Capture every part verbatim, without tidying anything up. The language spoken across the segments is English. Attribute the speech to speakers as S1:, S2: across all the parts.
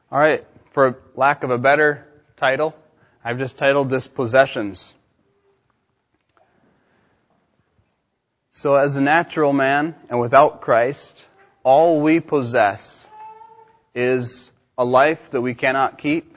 S1: All right, for lack of a better title, I've just titled this Possessions. So as a natural man and without Christ, all we possess is a life that we cannot keep.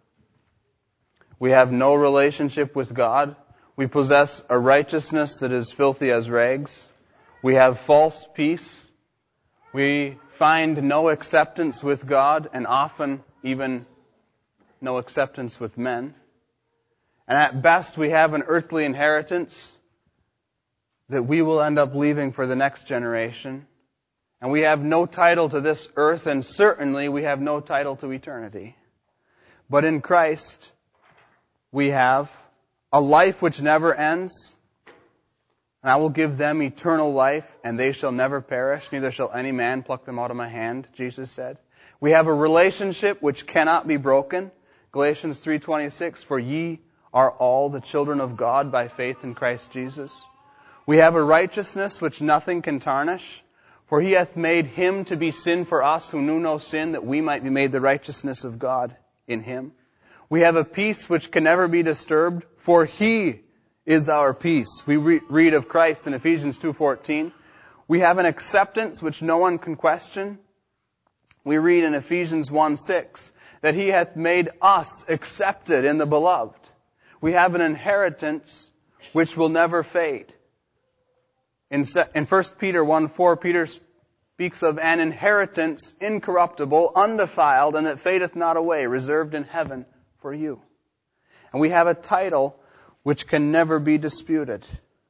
S1: We have no relationship with God. We possess a righteousness that is filthy as rags. We have false peace. We find no acceptance with God and often even no acceptance with men. And at best we have an earthly inheritance that we will end up leaving for the next generation. And we have no title to this earth, and certainly we have no title to eternity. But in Christ, we have a life which never ends. And I will give them eternal life, and they shall never perish, neither shall any man pluck them out of my hand, Jesus said. We have a relationship which cannot be broken. Galatians three twenty-six, for ye are all the children of God by faith in Christ Jesus. We have a righteousness which nothing can tarnish, for he hath made him to be sin for us who knew no sin, that we might be made the righteousness of God in him. We have a peace which can never be disturbed, for he is our peace. We re- read of Christ in Ephesians two fourteen. We have an acceptance which no one can question. We read in Ephesians one six that he hath made us accepted in the beloved. We have an inheritance which will never fade. In, in First Peter one four, Peter speaks of an inheritance incorruptible, undefiled, and that fadeth not away, reserved in heaven for you. And we have a title which can never be disputed.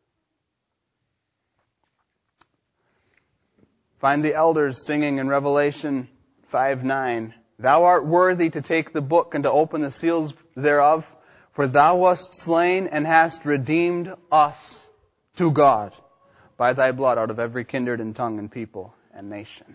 S1: Find the elders singing in Revelation five nine, Thou art worthy to take the book and to open the seals thereof, for thou wast slain and hast redeemed us to God by thy blood out of every kindred and tongue and people and nation.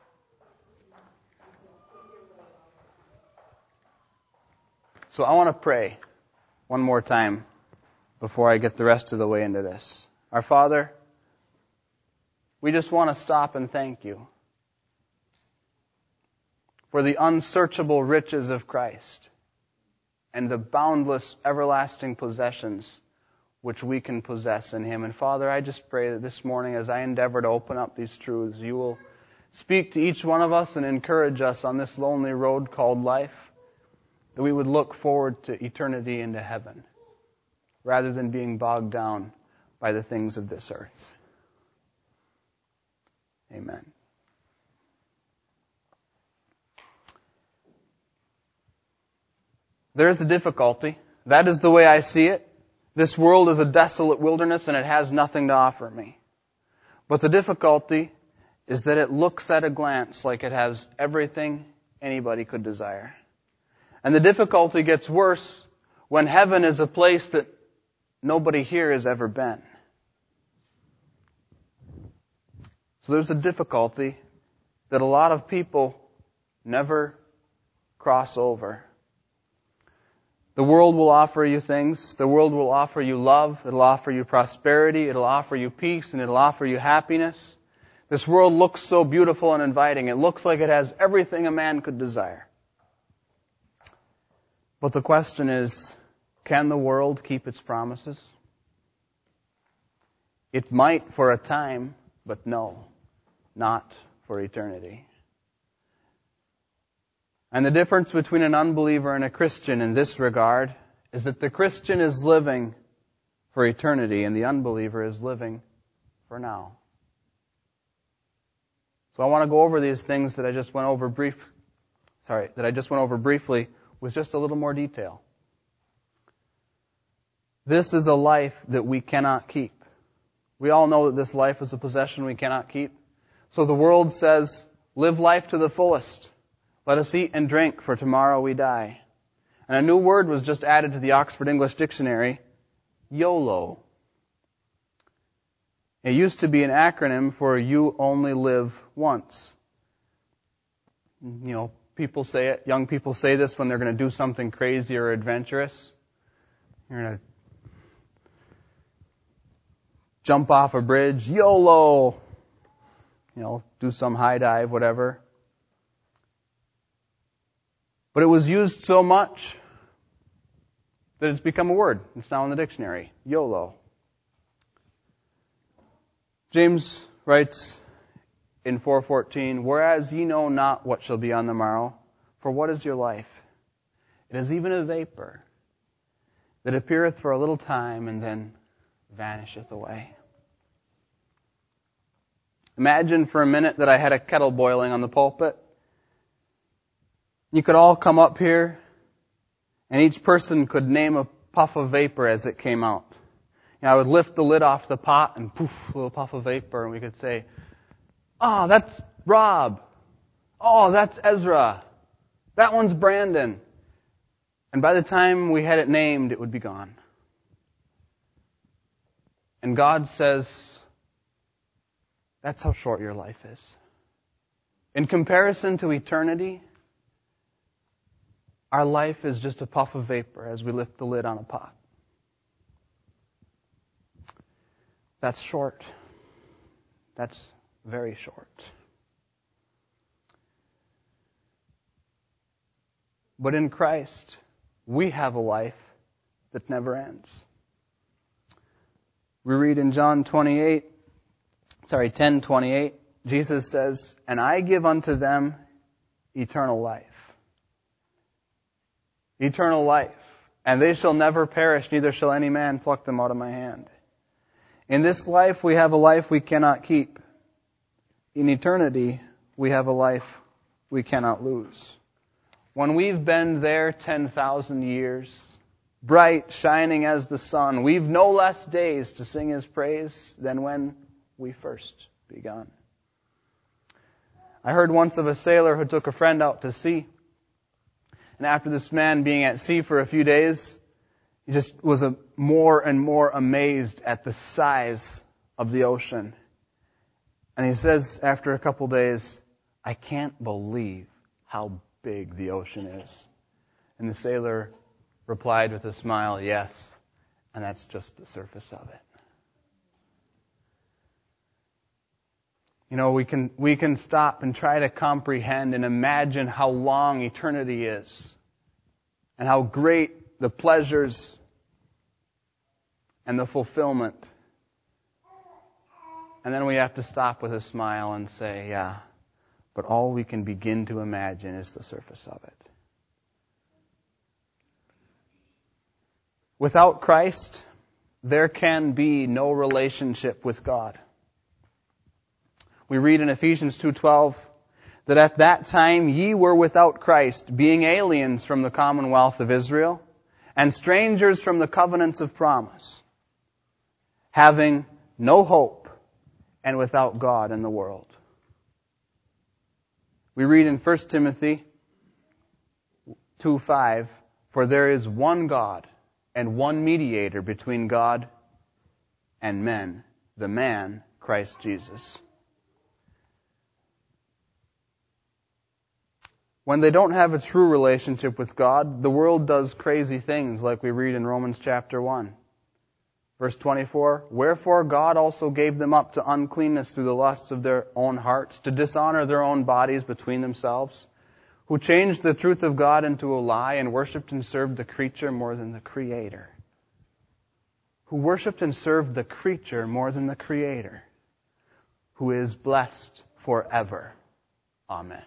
S1: So I want to pray one more time before I get the rest of the way into this. Our Father, we just want to stop and thank you for the unsearchable riches of Christ and the boundless everlasting possessions which we can possess in him. And Father, I just pray that this morning as I endeavor to open up these truths, you will speak to each one of us and encourage us on this lonely road called life, that we would look forward to eternity into heaven, rather than being bogged down by the things of this earth. Amen. There is a difficulty. That is the way I see it. This world is a desolate wilderness and it has nothing to offer me. But the difficulty is that it looks at a glance like it has everything anybody could desire. And the difficulty gets worse when heaven is a place that nobody here has ever been. So there's a difficulty that a lot of people never cross over. The world will offer you things. The world will offer you love. It'll offer you prosperity. It'll offer you peace, and it'll offer you happiness. This world looks so beautiful and inviting. It looks like it has everything a man could desire. But the question is, can the world keep its promises? It might for a time, but no, not for eternity. And the difference between an unbeliever and a Christian in this regard is that the Christian is living for eternity and the unbeliever is living for now. So I want to go over these things that I just went over brief, sorry, that I just went over briefly with just a little more detail. This is a life that we cannot keep. We all know that this life is a possession we cannot keep. So the world says, live life to the fullest. Let us eat and drink, for tomorrow we die. And a new word was just added to the Oxford English Dictionary, YOLO. It used to be an acronym for you only live once. You know, people say it, young people say this when they're going to do something crazy or adventurous. You're going to jump off a bridge, YOLO! You know, do some high dive, whatever. But it was used so much that it's become a word. It's now in the dictionary. YOLO. James writes in four fourteen, "Whereas ye know not what shall be on the morrow, for what is your life? It is even a vapor that appeareth for a little time and then vanisheth away." Imagine for a minute that I had a kettle boiling on the pulpit. You could all come up here, and each person could name a puff of vapor as it came out. You know, I would lift the lid off the pot, and poof, a little puff of vapor, and we could say, "Oh, that's Rob. Oh, that's Ezra. That one's Brandon." And by the time we had it named, it would be gone. And God says, that's how short your life is. In comparison to eternity, our life is just a puff of vapor as we lift the lid on a pot. That's short. That's very short. But in Christ, we have a life that never ends. We read in John twenty-eight, sorry, ten twenty-eight, Jesus says, "And I give unto them eternal life." Eternal life. "And they shall never perish, neither shall any man pluck them out of my hand." In this life, we have a life we cannot keep. In eternity, we have a life we cannot lose. When we've been there ten thousand years, bright, shining as the sun, we've no less days to sing His praise than when we first begun. I heard once of a sailor who took a friend out to sea. And after this man being at sea for a few days, he just was a, more and more amazed at the size of the ocean. And he says after a couple days, "I can't believe how big the ocean is." And the sailor replied with a smile, "Yes, and that's just the surface of it." You know, we can we can stop and try to comprehend and imagine how long eternity is and how great the pleasures and the fulfillment. And then we have to stop with a smile and say, yeah, but all we can begin to imagine is the surface of it. Without Christ, there can be no relationship with God. We read in Ephesians two twelve that at that time ye were without Christ, being aliens from the commonwealth of Israel, and strangers from the covenants of promise, having no hope and without God in the world. We read in First Timothy two five, "For there is one God and one mediator between God and men, the man Christ Jesus." When they don't have a true relationship with God, the world does crazy things like we read in Romans chapter one. Verse twenty-four, "Wherefore God also gave them up to uncleanness through the lusts of their own hearts, to dishonor their own bodies between themselves, who changed the truth of God into a lie and worshipped and served the creature more than the Creator." Who worshipped and served the creature more than the Creator, who is blessed forever. Amen.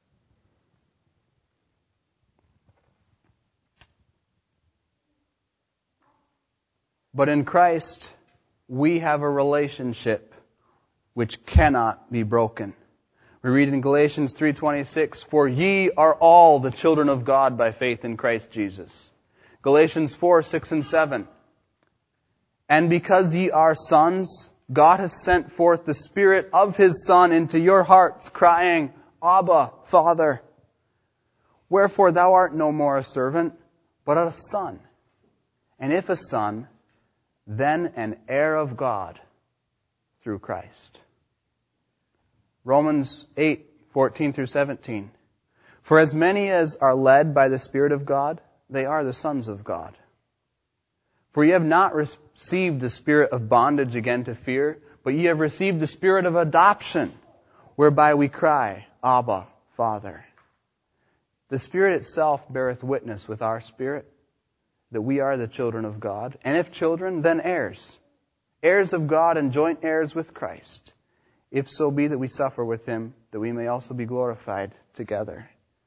S1: But in Christ, we have a relationship which cannot be broken. We read in Galatians three twenty-six, "For ye are all the children of God by faith in Christ Jesus." Galatians four six and seven, "And because ye are sons, God hath sent forth the Spirit of His Son into your hearts, crying, Abba, Father. Wherefore thou art no more a servant, but a son. And if a son, then an heir of God through Christ." Romans eight fourteen through seventeen. "For as many as are led by the Spirit of God, they are the sons of God. For ye have not received the spirit of bondage again to fear, but ye have received the Spirit of adoption, whereby we cry, Abba, Father." The Spirit itself beareth witness with our spirit that we are the children of God. And if children, then heirs. Heirs of God and joint heirs with Christ. If so be that we suffer with Him, that we may also be glorified together.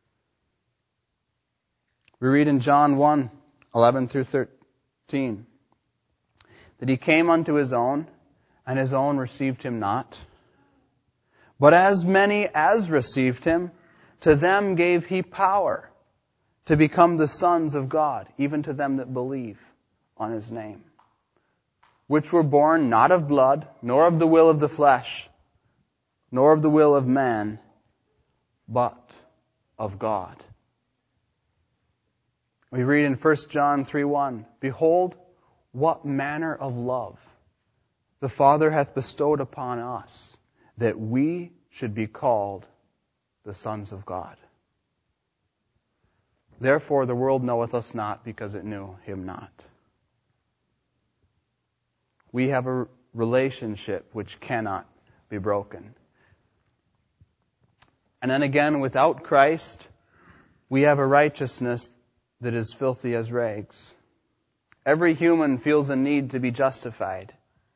S1: We read in John one, eleven through thirteen, that He came unto His own, and His own received Him not. But as many as received Him, to them gave He power to become the sons of God, even to them that believe on His name, which were born not of blood, nor of the will of the flesh, nor of the will of man, but of God. We read in First John three one, Behold, what manner of love the Father hath bestowed upon us, that we should be called the sons of God. Therefore the world knoweth us not, because it knew Him not. We have a relationship which cannot be broken. And then again, without Christ, we have a righteousness that is filthy as rags. Every human feels a need to be justified.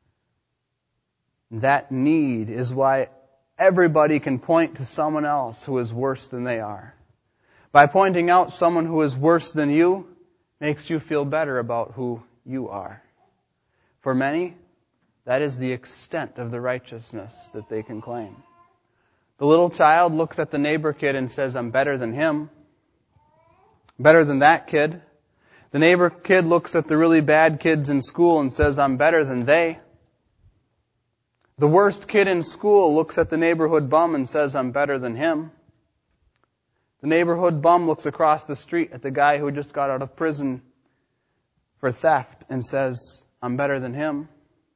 S1: That need is why everybody can point to someone else who is worse than they are. By pointing out someone who is worse than you, makes you feel better about who you are. For many, that is the extent of the righteousness that they can claim. The little child looks at the neighbor kid and says, I'm better than him. Better than that kid. The neighbor kid looks at the really bad kids in school and says, I'm better than they. The worst kid in school looks at the neighborhood bum and says, I'm better than him. The neighborhood bum looks across the street at the guy who just got out of prison for theft and says, I'm better than him.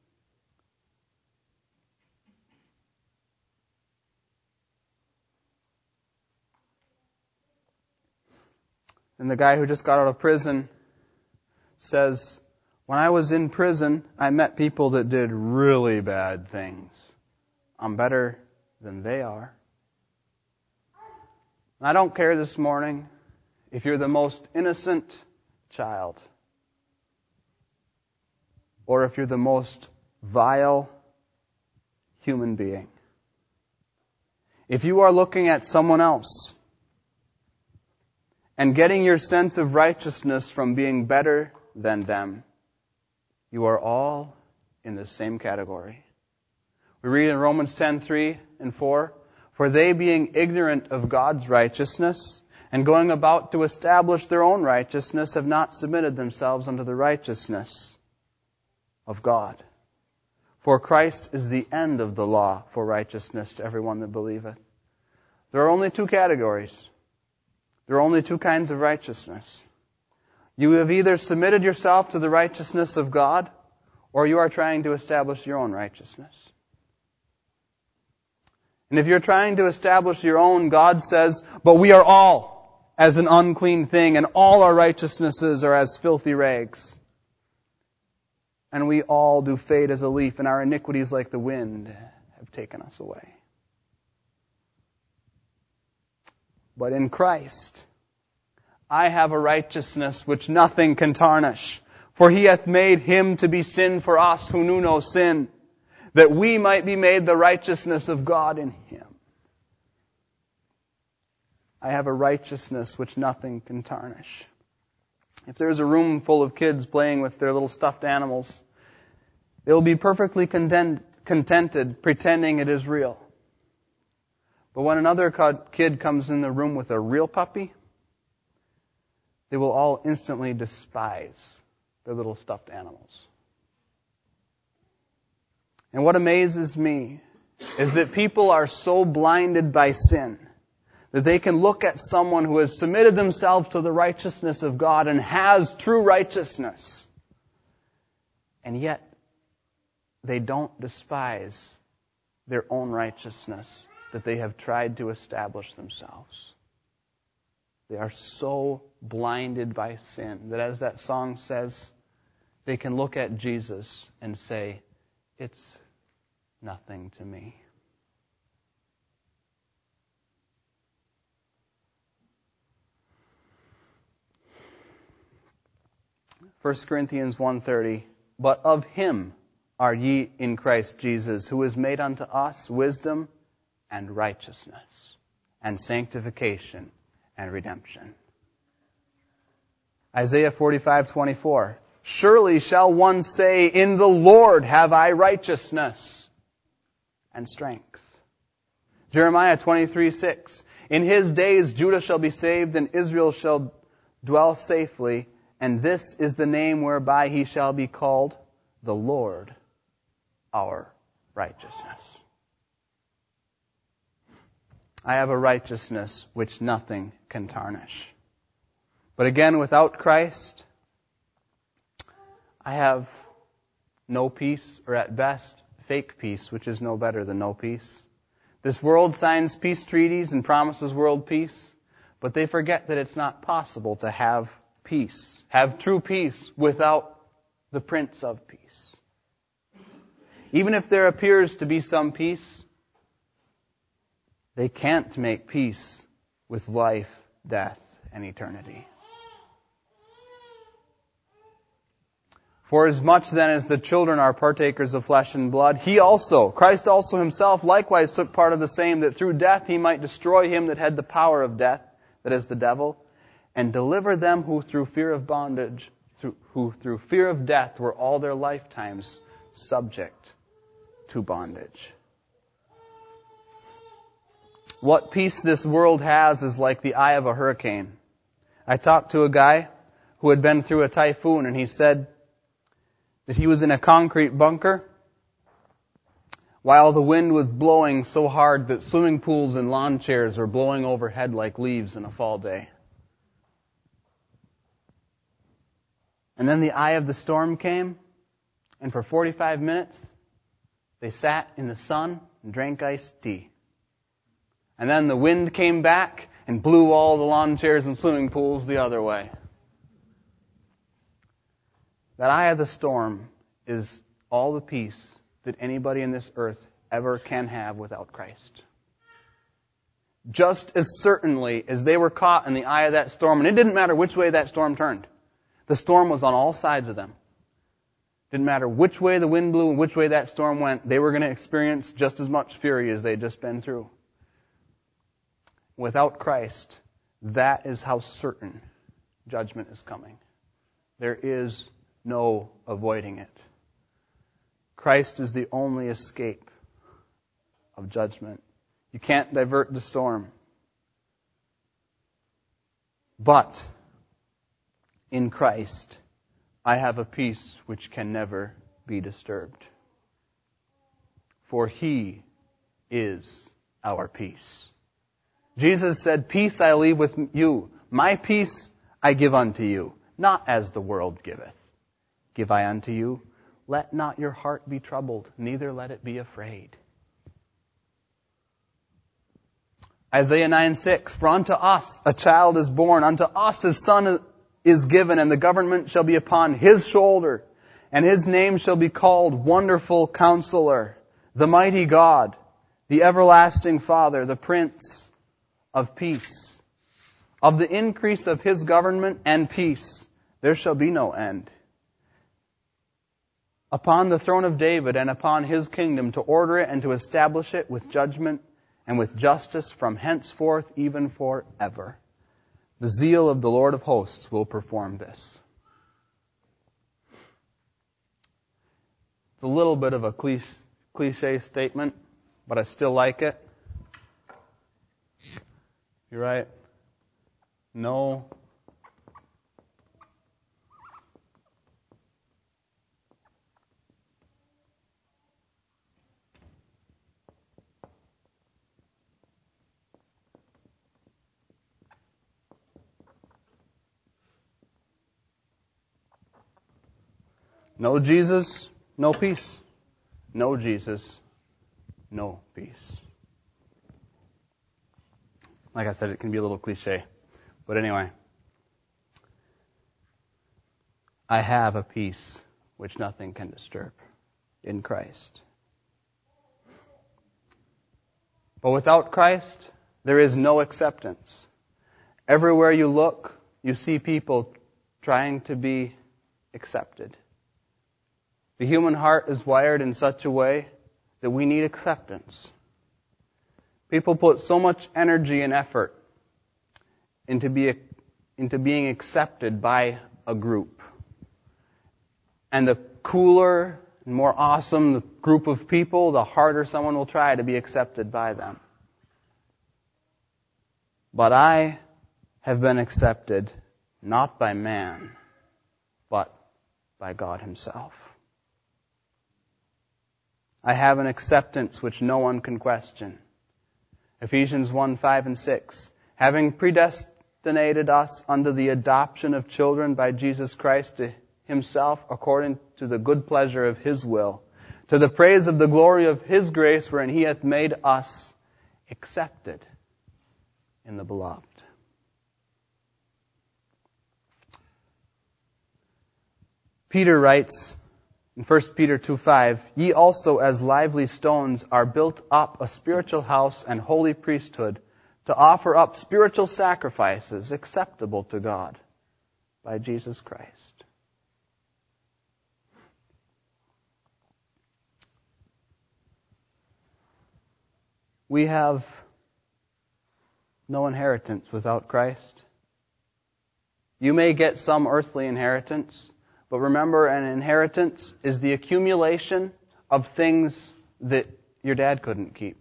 S1: And the guy who just got out of prison says, when I was in prison, I met people that did really bad things. I'm better than they are. And I don't care this morning if you're the most innocent child or if you're the most vile human being. If you are looking at someone else and getting your sense of righteousness from being better than them, you are all in the same category. We read in Romans ten, three and four, For they being ignorant of God's righteousness, and going about to establish their own righteousness, have not submitted themselves unto the righteousness of God. For Christ is the end of the law for righteousness to everyone that believeth. There are only two categories. There are only two kinds of righteousness. You have either submitted yourself to the righteousness of God, or you are trying to establish your own righteousness. And if you're trying to establish your own, God says, but we are all as an unclean thing, and all our righteousnesses are as filthy rags. And we all do fade as a leaf, and our iniquities like the wind have taken us away. But in Christ, I have a righteousness which nothing can tarnish. For He hath made Him to be sin for us who knew no sin, that we might be made the righteousness of God in Him. I have a righteousness which nothing can tarnish. If there's a room full of kids playing with their little stuffed animals, they'll be perfectly content, contented pretending it is real. But when another kid comes in the room with a real puppy, they will all instantly despise their little stuffed animals. And what amazes me is that people are so blinded by sin that they can look at someone who has submitted themselves to the righteousness of God and has true righteousness, and yet they don't despise their own righteousness that they have tried to establish themselves. They are so blinded by sin that, as that song says, they can look at Jesus and say, it's nothing to me. First Corinthians one thirty, but of him are ye in Christ Jesus, who is made unto us wisdom and righteousness and sanctification and redemption. Isaiah forty-five twenty-four, surely shall one say, in the Lord have I righteousness and strength. Jeremiah twenty-three six, in his days Judah shall be saved, and Israel shall dwell safely, and this is the name whereby he shall be called, the Lord our righteousness. I have a righteousness which nothing can tarnish. But again, without Christ, I have no peace, or at best, fake peace, which is no better than no peace. This world signs peace treaties and promises world peace, but they forget that it's not possible to have peace, have true peace, without the Prince of Peace. Even if there appears to be some peace, they can't make peace with life, death, and eternity. For as much then as the children are partakers of flesh and blood, he also, Christ also himself, likewise took part of the same, that through death he might destroy him that had the power of death, that is the devil, and deliver them who through fear of bondage, through, who through fear of death were all their lifetimes subject to bondage. What peace this world has is like the eye of a hurricane. I talked to a guy who had been through a typhoon, and he said that he was in a concrete bunker while the wind was blowing so hard that swimming pools and lawn chairs were blowing overhead like leaves in a fall day. And then the eye of the storm came, and for forty-five minutes, they sat in the sun and drank iced tea. And then the wind came back and blew all the lawn chairs and swimming pools the other way. That eye of the storm is all the peace that anybody in this earth ever can have without Christ. Just as certainly as they were caught in the eye of that storm, and it didn't matter which way that storm turned. The storm was on all sides of them. Didn't matter which way the wind blew and which way that storm went, they were going to experience just as much fury as they'd just been through. Without Christ, that is how certain judgment is coming. There is no avoiding it. Christ is the only escape of judgment. You can't divert the storm. But in Christ, I have a peace which can never be disturbed. For He is our peace. Jesus said, peace I leave with you. My peace I give unto you, not as the world giveth. Give I unto you. Let not your heart be troubled, neither let it be afraid. Isaiah nine six, for unto us a child is born, unto us a son is given, and the government shall be upon his shoulder, and his name shall be called Wonderful Counselor, the Mighty God, the Everlasting Father, the Prince of Peace. Of the increase of his government and peace, there shall be no end. Upon the throne of David and upon his kingdom, to order it and to establish it with judgment and with justice from henceforth even forever. The zeal of the Lord of hosts will perform this. It's a little bit of a cliche statement, but I still like it. You're right. No. No Jesus, no peace. No Jesus, no peace. Like I said, it can be a little cliche. But anyway, I have a peace which nothing can disturb in Christ. But without Christ, there is no acceptance. Everywhere you look, you see people trying to be accepted. The human heart is wired in such a way that we need acceptance. People put so much energy and effort into, be, into being accepted by a group. And the cooler and more awesome the group of people, the harder someone will try to be accepted by them. But I have been accepted not by man, but by God Himself. I have an acceptance which no one can question. Ephesians one, five and six. Having predestinated us unto the adoption of children by Jesus Christ to Himself according to the good pleasure of His will, to the praise of the glory of His grace wherein He hath made us accepted in the Beloved. Peter writes in First Peter two five, Ye also as lively stones are built up a spiritual house and holy priesthood to offer up spiritual sacrifices acceptable to God by Jesus Christ. We have no inheritance without Christ. You may get some earthly inheritance, but remember, an inheritance is the accumulation of things that your dad couldn't keep.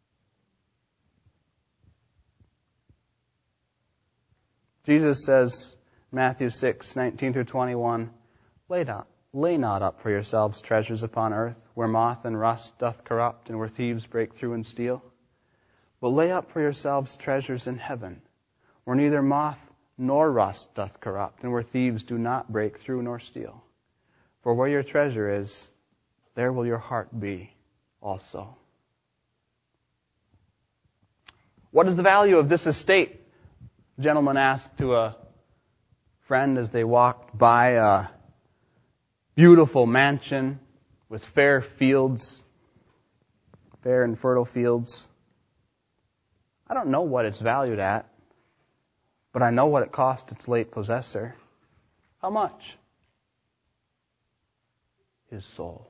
S1: Jesus says, Matthew six, nineteen through twenty-one, Lay not, lay not up for yourselves treasures upon earth, where moth and rust doth corrupt, and where thieves break through and steal. But lay up for yourselves treasures in heaven, where neither moth nor rust doth corrupt, and where thieves do not break through nor steal. For where your treasure is, there will your heart be also. What is the value of this estate? A gentleman asked to a friend as they walked by a beautiful mansion with fair fields, fair and fertile fields. I don't know what it's valued at, but I know what it cost its late possessor. How much? His soul.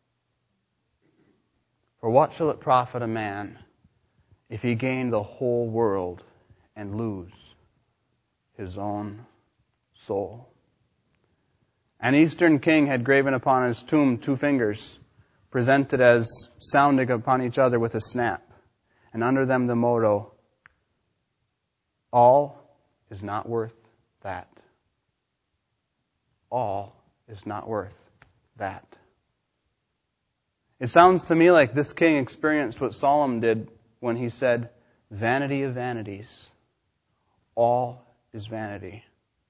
S1: For what shall it profit a man if he gain the whole world and lose his own soul? An Eastern king had graven upon his tomb two fingers, presented as sounding upon each other with a snap, and under them the motto, All is not worth that. All is not worth that. It sounds to me like this king experienced what Solomon did when he said, Vanity of vanities. All is vanity.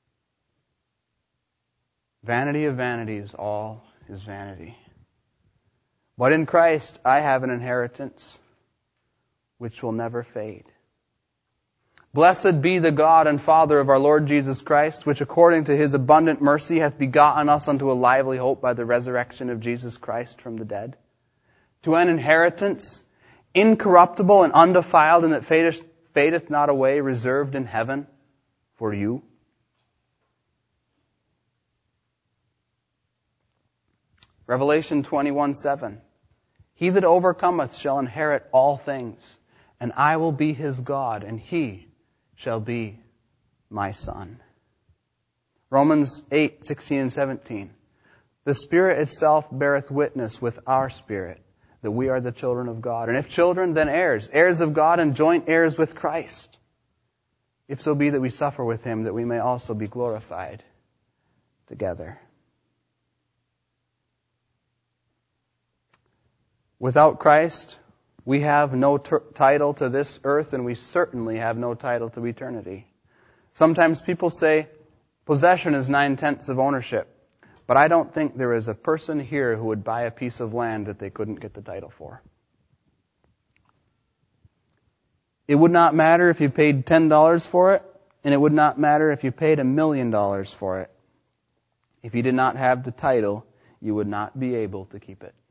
S1: Vanity of vanities, all is vanity. But in Christ, I have an inheritance which will never fade. Blessed be the God and Father of our Lord Jesus Christ, which according to His abundant mercy hath begotten us unto a lively hope by the resurrection of Jesus Christ from the dead, to an inheritance incorruptible and undefiled, and that fadeth, fadeth not away, reserved in heaven for you. Revelation twenty-one seven. He that overcometh shall inherit all things, and I will be his God, and he shall be my son. Romans eight sixteen and seventeen. The Spirit itself beareth witness with our spirit that we are the children of God. And if children, then heirs, heirs of God and joint heirs with Christ. If so be that we suffer with Him, that we may also be glorified together. Without Christ, we have no ter- title to this earth, and we certainly have no title to eternity. Sometimes people say possession is nine-tenths of ownership, but I don't think there is a person here who would buy a piece of land that they couldn't get the title for. It would not matter if you paid ten dollars for it, and it would not matter if you paid a million dollars for it. If you did not have the title, you would not be able to keep it.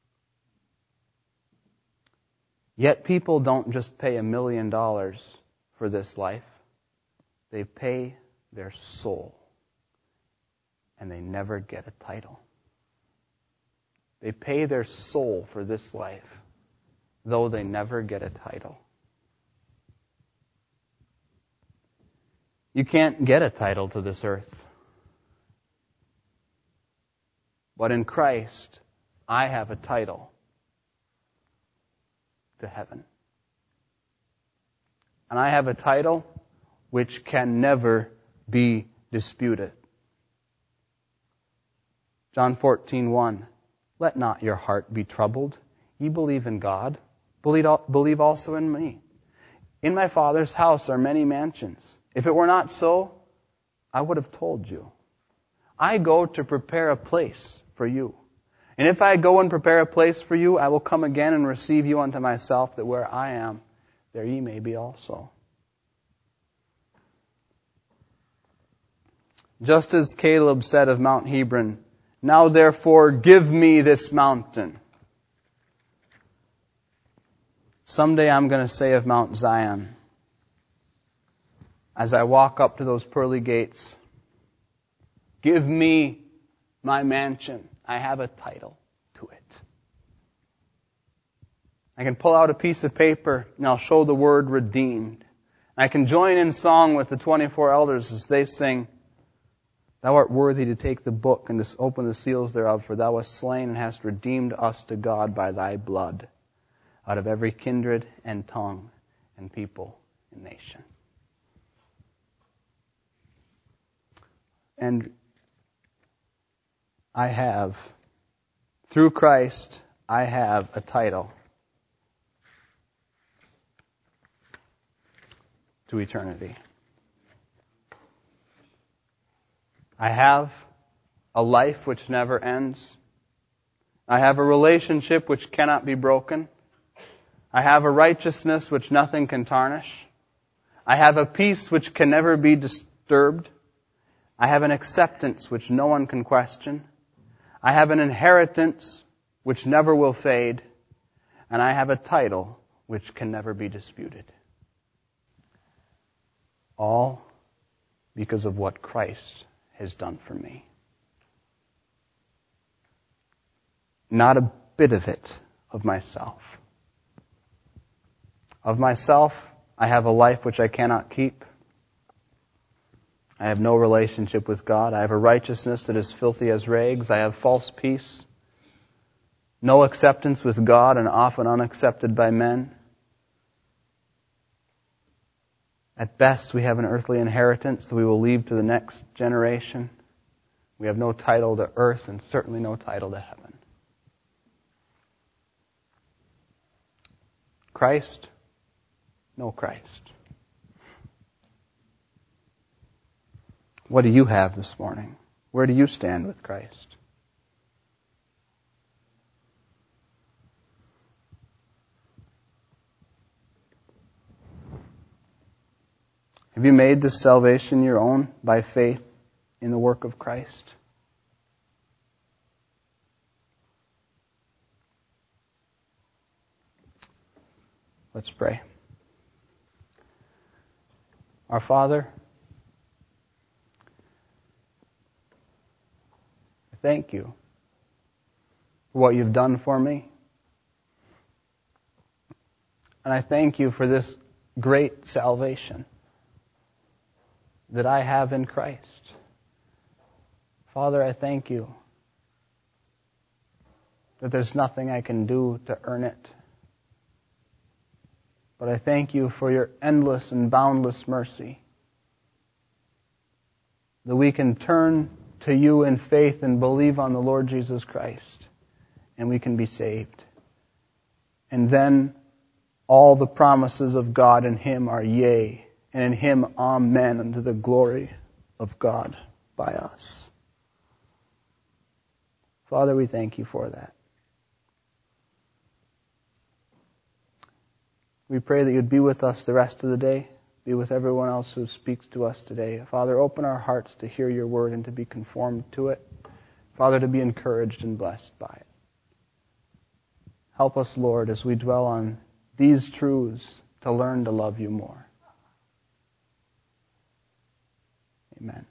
S1: Yet people don't just pay a million dollars for this life. They pay their soul. and they never get a title. They pay their soul for this life, though they never get a title. You can't get a title to this earth. But in Christ, I have a title to heaven. And I have a title which can never be disputed. John fourteen one. Let not your heart be troubled. Ye believe in God. Believe also in me. In my Father's house are many mansions. If it were not so, I would have told you. I go to prepare a place for you. And if I go and prepare a place for you, I will come again and receive you unto myself, that where I am, there ye may be also. Just as Caleb said of Mount Hebron, now therefore give me this mountain. Someday I'm going to say of Mount Zion, as I walk up to those pearly gates, give me my mansion. I have a title to it. I can pull out a piece of paper and I'll show the word redeemed. I can join in song with the twenty-four elders as they sing, Thou art worthy to take the book and to open the seals thereof, for thou wast slain and hast redeemed us to God by thy blood, out of every kindred and tongue and people and nation. And I have, through Christ, I have a title to eternity. I have a life which never ends. I have a relationship which cannot be broken. I have a righteousness which nothing can tarnish. I have a peace which can never be disturbed. I have an acceptance which no one can question. I have an inheritance which never will fade. And I have a title which can never be disputed. All because of what Christ has done for me. Not a bit of it of myself. Of myself, I have a life which I cannot keep. I have no relationship with God. I have a righteousness that is filthy as rags. I have false peace. No acceptance with God and often unaccepted by men. At best, we have an earthly inheritance that we will leave to the next generation. We have no title to earth and certainly no title to heaven. Christ? No Christ. What do you have this morning? Where do you stand with Christ? Have you made this salvation your own by faith in the work of Christ? Let's pray. Our Father, thank you for what you've done for me. And I thank you for this great salvation that I have in Christ. Father, I thank you that there's nothing I can do to earn it. But I thank you for your endless and boundless mercy, that we can turn to you in faith and believe on the Lord Jesus Christ, and we can be saved. And then all the promises of God in Him are yea, and in Him amen, unto the glory of God by us. Father, we thank you for that. We pray that you'd be with us the rest of the day, be with everyone else who speaks to us today. Father, open our hearts to hear your word and to be conformed to it. Father, to be encouraged and blessed by it. Help us, Lord, as we dwell on these truths, to learn to love you more. Amen.